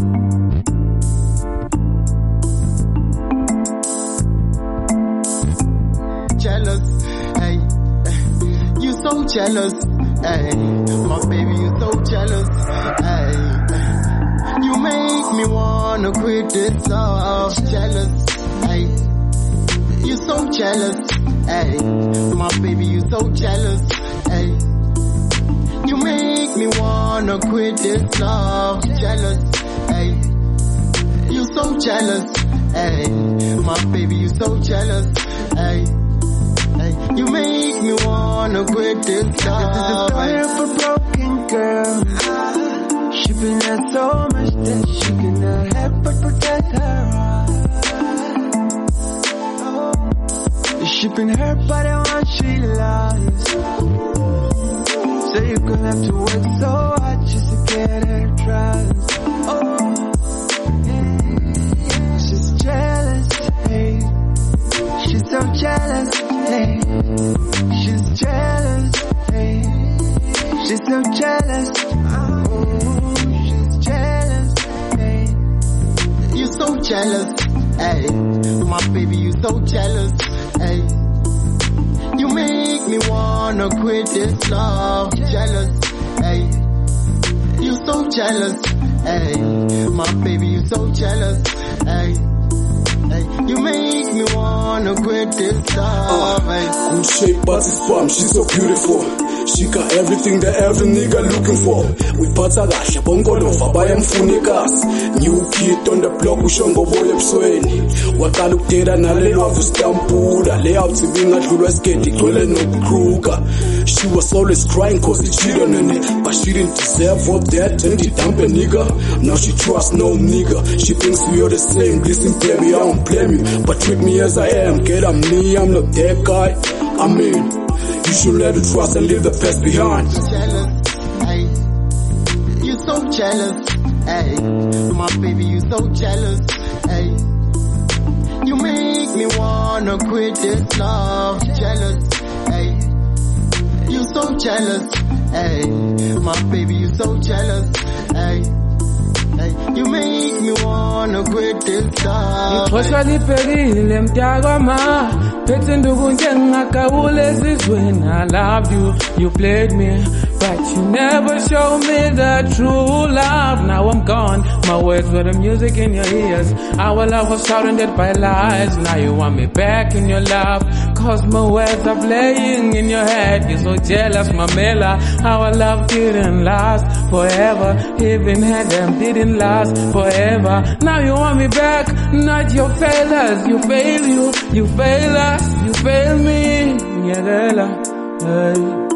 Jealous, hey, you so jealous, hey, my baby, you so jealous, hey, you make me wanna quit this love. Jealous, hey, you so jealous, hey, my baby, you so jealous, hey, you make me wanna quit this love. Jealous, hey, you so jealous, hey, my baby, you so jealous, hey. You make me wanna quit this love. This is a story of a broken girl. She been had so much that she cannot help but protect her heart. She been hurt by the one she loves, so you're gonna have to work so hard just to get her trust. She's jealous, hey. She's so jealous, hey. She's jealous, hey. She's so jealous, oh. She's jealous, hey. You so jealous, hey. My baby, you so jealous, hey. You make me wanna quit this love. Jealous, hey. You so jealous, hey. My baby, you so jealous, hey. You make me wanna quit this love. Good shape, but it's bomb. She's so beautiful. She got everything that every nigga looking for. Wiphatha kahle bonkolova bayamfunikazi. New kid on the block ushongo boy ebusweni. Waqala ukudela nalelo avustampula. Layout ibingadlulwa iskedi igcwele nokukruka. She was always crying cause he cheated on her, but she didn't deserve all that and he dump a nigga. Now she trusts no nigga. She thinks we are the same. Listen baby, I don't blame you, but treat me as I am. Get I'm me, I'm not that guy. I mean, you should let it trust and leave the past behind. Jealous, hey. You so jealous, hey. My baby, you so jealous, hey. You make me wanna quit this love. Jealous, hey. You so jealous, hey. My baby, you so jealous, hey. You make me wanna quit this love. Ngixoshwa liphelile mntakama, phethe nduku njengakawule ezizweni. I loved you, you played me, but you never showed me the true love. Now I'm gone, my words were the music in your ears. Our love was surrounded by lies. Now you want me back in your love, cause my words are playing in your head. You're so jealous, Mamela. Our love didn't last forever, even had them didn't last forever. Now you want me back, not your failures. You fail us, you fail me. Yeah, hey.